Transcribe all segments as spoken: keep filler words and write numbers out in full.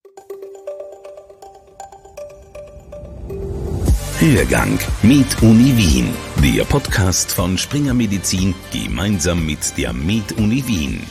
Hörgang Med Uni Wien, der Podcast von Springer Medizin gemeinsam mit der Med Uni Wien.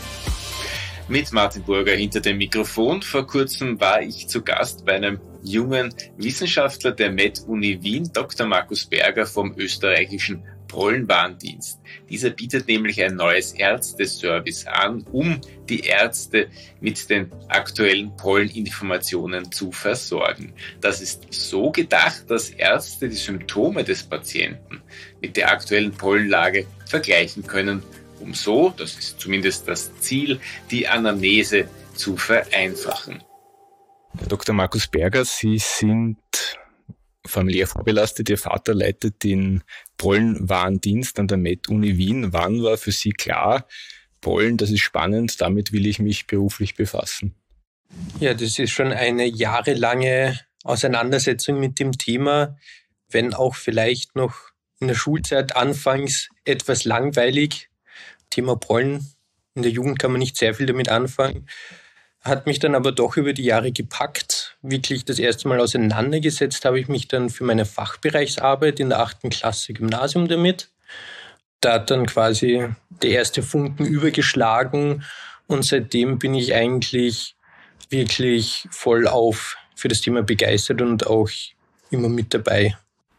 Mit Martin Burger hinter dem Mikrofon. Vor kurzem war ich zu Gast bei einem jungen Wissenschaftler der Med Uni Wien, Doktor Markus Berger vom österreichischen Pollenwarndienst. Dieser bietet nämlich ein neues Ärzteservice an, um die Ärzte mit den aktuellen Polleninformationen zu versorgen. Das ist so gedacht, dass Ärzte die Symptome des Patienten mit der aktuellen Pollenlage vergleichen können, um so, das ist zumindest das Ziel, die Anamnese zu vereinfachen. Herr Doktor Markus Berger, Sie sind familiär vorbelastet. Ihr Vater leitet den Pollenwarndienst an der Med Uni Wien. Wann war für Sie klar, Pollen, das ist spannend, damit will ich mich beruflich befassen? Ja, das ist schon eine jahrelange Auseinandersetzung mit dem Thema, wenn auch vielleicht noch in der Schulzeit anfangs etwas langweilig. Thema Pollen, in der Jugend kann man nicht sehr viel damit anfangen, hat mich dann aber doch über die Jahre gepackt. Wirklich das erste Mal auseinandergesetzt habe ich mich dann für meine Fachbereichsarbeit in der achten Klasse Gymnasium damit. Da hat dann quasi der erste Funken übergeschlagen und seitdem bin ich eigentlich wirklich voll auf für das Thema begeistert und auch immer mit dabei.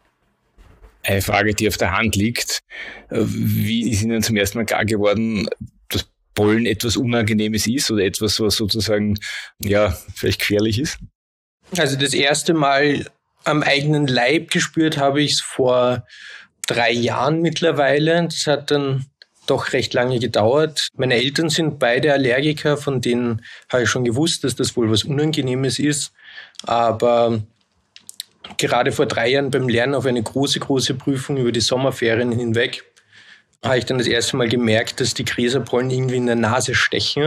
Eine Frage, die auf der Hand liegt. Wie ist Ihnen zum ersten Mal klar geworden, dass Pollen etwas Unangenehmes ist oder etwas, was sozusagen, ja, vielleicht gefährlich ist? Also das erste Mal am eigenen Leib gespürt habe ich es vor drei Jahren mittlerweile. Das hat dann doch recht lange gedauert. Meine Eltern sind beide Allergiker, von denen habe ich schon gewusst, dass das wohl was Unangenehmes ist. Aber gerade vor drei Jahren beim Lernen auf eine große, große Prüfung über die Sommerferien hinweg habe ich dann das erste Mal gemerkt, dass die Gräserpollen irgendwie in der Nase stechen.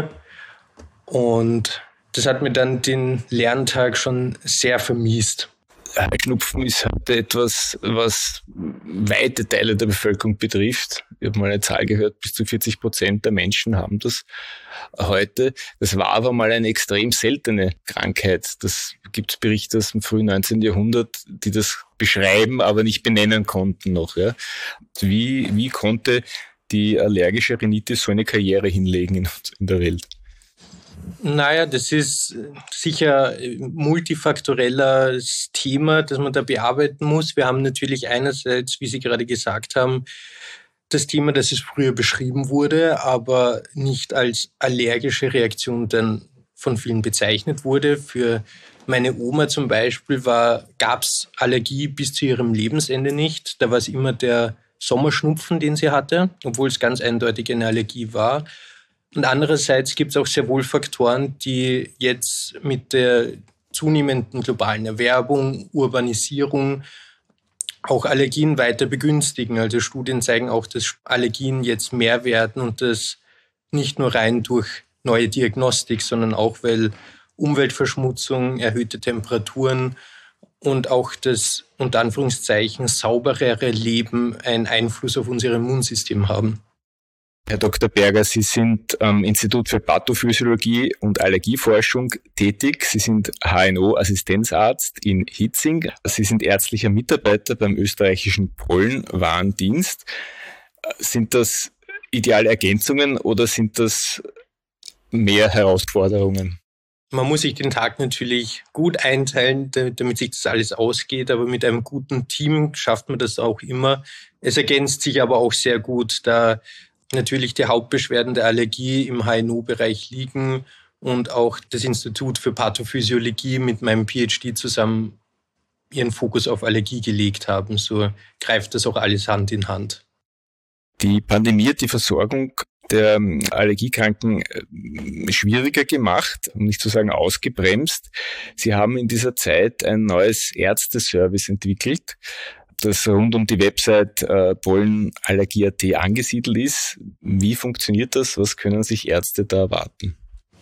Und das hat mir dann den Lerntag schon sehr vermiest. Schnupfen ist heute etwas, was weite Teile der Bevölkerung betrifft. Ich habe mal eine Zahl gehört, bis zu vierzig Prozent der Menschen haben das heute. Das war aber mal eine extrem seltene Krankheit. Das gibt es Berichte aus dem frühen neunzehnten Jahrhundert, die das beschreiben, aber nicht benennen konnten noch. Ja. Wie, wie konnte die allergische Rhinitis so eine Karriere hinlegen in, in der Welt? Naja, das ist sicher ein multifaktorelles Thema, das man da bearbeiten muss. Wir haben natürlich einerseits, wie Sie gerade gesagt haben, das Thema, dass es früher beschrieben wurde, aber nicht als allergische Reaktion dann von vielen bezeichnet wurde. Für meine Oma zum Beispiel gab es Allergie bis zu ihrem Lebensende nicht. Da war es immer der Sommerschnupfen, den sie hatte, obwohl es ganz eindeutig eine Allergie war. Und andererseits gibt es auch sehr wohl Faktoren, die jetzt mit der zunehmenden globalen Erwerbung, Urbanisierung auch Allergien weiter begünstigen. Also Studien zeigen auch, dass Allergien jetzt mehr werden und das nicht nur rein durch neue Diagnostik, sondern auch, weil Umweltverschmutzung, erhöhte Temperaturen und auch das unter Anführungszeichen sauberere Leben einen Einfluss auf unser Immunsystem haben. Herr Doktor Berger, Sie sind am Institut für Pathophysiologie und Allergieforschung tätig. Sie sind H N O-Assistenzarzt in Hitzing. Sie sind ärztlicher Mitarbeiter beim österreichischen Pollenwarndienst. Sind das ideale Ergänzungen oder sind das mehr Herausforderungen? Man muss sich den Tag natürlich gut einteilen, damit sich das alles ausgeht, aber mit einem guten Team schafft man das auch immer. Es ergänzt sich aber auch sehr gut, da natürlich die Hauptbeschwerden der Allergie im H N O-Bereich liegen und auch das Institut für Pathophysiologie mit meinem P H D zusammen ihren Fokus auf Allergie gelegt haben. So greift das auch alles Hand in Hand. Die Pandemie hat die Versorgung der Allergiekranken schwieriger gemacht, um nicht zu sagen ausgebremst. Sie haben in dieser Zeit ein neues Ärzteservice entwickelt, das rund um die Website äh, pollenallergie punkt at angesiedelt ist. Wie funktioniert das? Was können sich Ärzte da erwarten?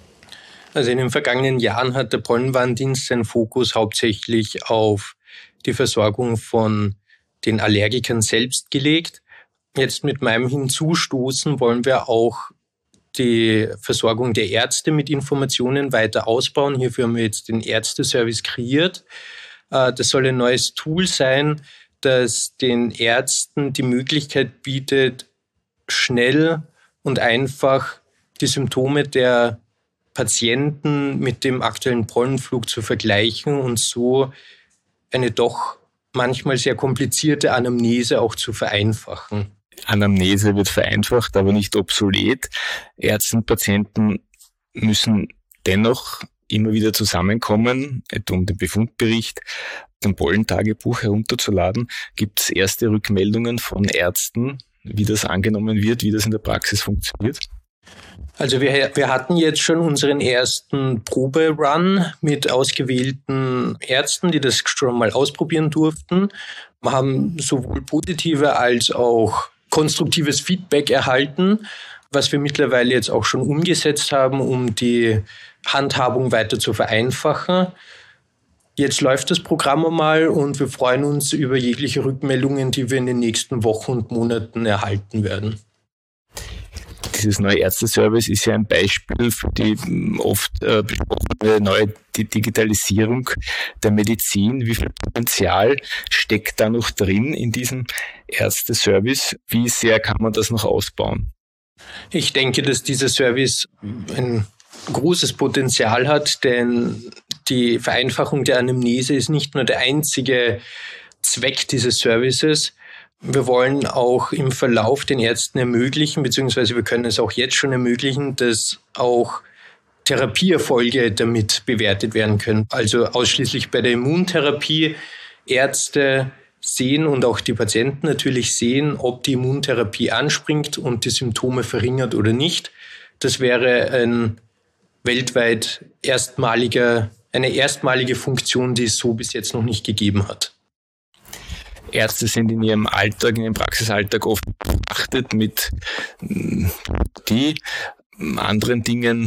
Also in den vergangenen Jahren hat der Pollenwarndienst seinen Fokus hauptsächlich auf die Versorgung von den Allergikern selbst gelegt. Jetzt mit meinem Hinzustoßen wollen wir auch die Versorgung der Ärzte mit Informationen weiter ausbauen. Hierfür haben wir jetzt den Ärzteservice kreiert. Das soll ein neues Tool sein, das den Ärzten die Möglichkeit bietet, schnell und einfach die Symptome der Patienten mit dem aktuellen Pollenflug zu vergleichen und so eine doch manchmal sehr komplizierte Anamnese auch zu vereinfachen. Anamnese wird vereinfacht, aber nicht obsolet. Ärzte und Patienten müssen dennoch immer wieder zusammenkommen, etwa um den Befundbericht, ein Pollentagebuch herunterzuladen. Gibt es erste Rückmeldungen von Ärzten, wie das angenommen wird, wie das in der Praxis funktioniert? Also wir, wir hatten jetzt schon unseren ersten Proberun mit ausgewählten Ärzten, die das schon mal ausprobieren durften. Wir haben sowohl positive als auch konstruktives Feedback erhalten, was wir mittlerweile jetzt auch schon umgesetzt haben, um die Handhabung weiter zu vereinfachen. Jetzt läuft das Programm einmal und wir freuen uns über jegliche Rückmeldungen, die wir in den nächsten Wochen und Monaten erhalten werden. Dieses neue Ärzteservice ist ja ein Beispiel für die oft äh, besprochene neue Digitalisierung der Medizin. Wie viel Potenzial steckt da noch drin in diesem Ärzteservice? Wie sehr kann man das noch ausbauen? Ich denke, dass dieser Service ein großes Potenzial hat, denn die Vereinfachung der Anamnese ist nicht nur der einzige Zweck dieses Services. Wir wollen auch im Verlauf den Ärzten ermöglichen, beziehungsweise wir können es auch jetzt schon ermöglichen, dass auch Therapieerfolge damit bewertet werden können. Also ausschließlich bei der Immuntherapie Ärzte sehen und auch die Patienten natürlich sehen, ob die Immuntherapie anspringt und die Symptome verringert oder nicht. Das wäre ein weltweit erstmaliger, eine erstmalige Funktion, die es so bis jetzt noch nicht gegeben hat. Ärzte sind in ihrem Alltag, in ihrem Praxisalltag oft beachtet mit die anderen Dingen.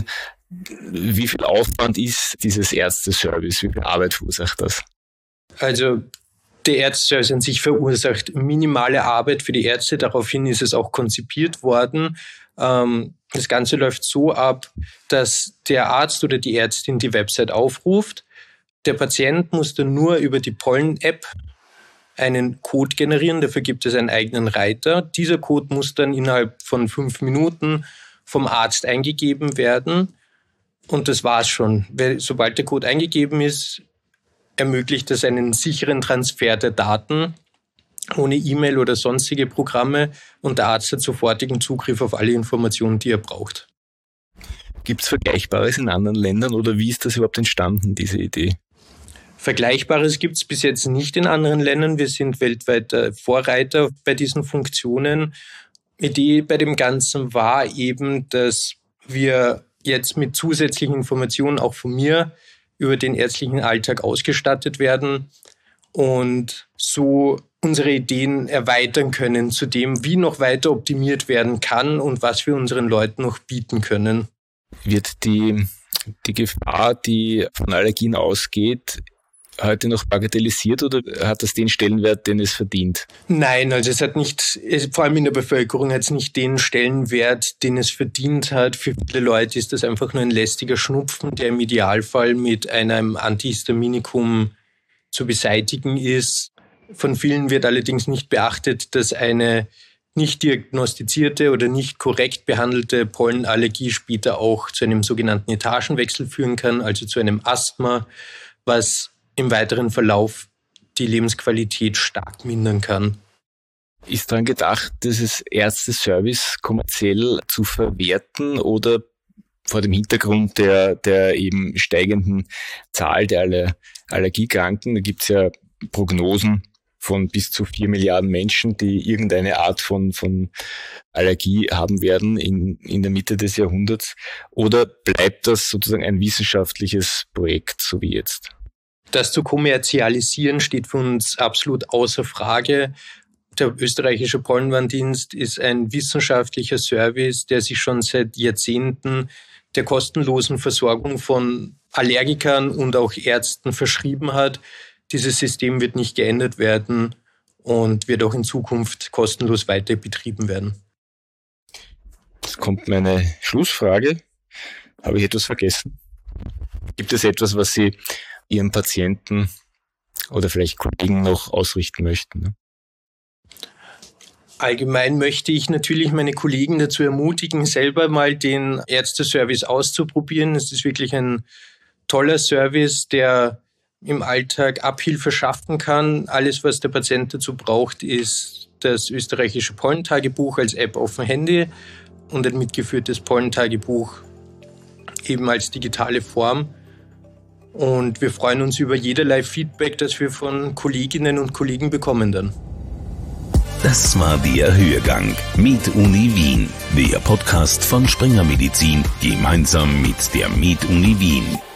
Wie viel Aufwand ist dieses Ärzteservice? Wie viel Arbeit verursacht das? Also der Ärzteservice an sich verursacht minimale Arbeit für die Ärzte. Daraufhin ist es auch konzipiert worden. Das Ganze läuft so ab, dass der Arzt oder die Ärztin die Website aufruft. Der Patient muss dann nur über die Pollen-App einen Code generieren. Dafür gibt es einen eigenen Reiter. Dieser Code muss dann innerhalb von fünf Minuten vom Arzt eingegeben werden. Und das war's schon. Sobald der Code eingegeben ist, ermöglicht es einen sicheren Transfer der Daten ohne E-Mail oder sonstige Programme und der Arzt hat sofortigen Zugriff auf alle Informationen, die er braucht. Gibt es Vergleichbares in anderen Ländern oder wie ist das überhaupt entstanden, diese Idee? Vergleichbares gibt es bis jetzt nicht in anderen Ländern. Wir sind weltweit Vorreiter bei diesen Funktionen. Idee bei dem Ganzen war eben, dass wir jetzt mit zusätzlichen Informationen auch von mir über den ärztlichen Alltag ausgestattet werden und so unsere Ideen erweitern können zu dem, wie noch weiter optimiert werden kann und was wir unseren Leuten noch bieten können. Wird die, die Gefahr, die von Allergien ausgeht, heute noch bagatellisiert oder hat das den Stellenwert, den es verdient? Nein, also es hat nicht, vor allem in der Bevölkerung hat es nicht den Stellenwert, den es verdient hat. Für viele Leute ist das einfach nur ein lästiger Schnupfen, der im Idealfall mit einem Antihistaminikum zu beseitigen ist. Von vielen wird allerdings nicht beachtet, dass eine nicht diagnostizierte oder nicht korrekt behandelte Pollenallergie später auch zu einem sogenannten Etagenwechsel führen kann, also zu einem Asthma, was im weiteren Verlauf die Lebensqualität stark mindern kann. Ist daran gedacht, dieses Ärzteservice kommerziell zu verwerten oder vor dem Hintergrund der, der eben steigenden Zahl der Aller- Allergiekranken? Da gibt es ja Prognosen von bis zu vier Milliarden Menschen, die irgendeine Art von, von Allergie haben werden in, in der Mitte des Jahrhunderts. Oder bleibt das sozusagen ein wissenschaftliches Projekt, so wie jetzt? Das zu kommerzialisieren steht für uns absolut außer Frage. Der österreichische Pollenwarndienst ist ein wissenschaftlicher Service, der sich schon seit Jahrzehnten der kostenlosen Versorgung von Allergikern und auch Ärzten verschrieben hat. Dieses System wird nicht geändert werden und wird auch in Zukunft kostenlos weiter betrieben werden. Jetzt kommt meine Schlussfrage. Habe ich etwas vergessen? Gibt es etwas, was Sie Ihren Patienten oder vielleicht Kollegen noch ausrichten möchten? Allgemein möchte ich natürlich meine Kollegen dazu ermutigen, selber mal den Ärzteservice auszuprobieren. Es ist wirklich ein toller Service, der im Alltag Abhilfe schaffen kann. Alles, was der Patient dazu braucht, ist das österreichische Pollentagebuch als App auf dem Handy und ein mitgeführtes Pollentagebuch eben als digitale Form. Und wir freuen uns über jederlei Feedback, das wir von Kolleginnen und Kollegen bekommen dann. Das war der Hörgang mit Uni Wien, der Podcast von Springer Medizin gemeinsam mit der Med Uni Wien.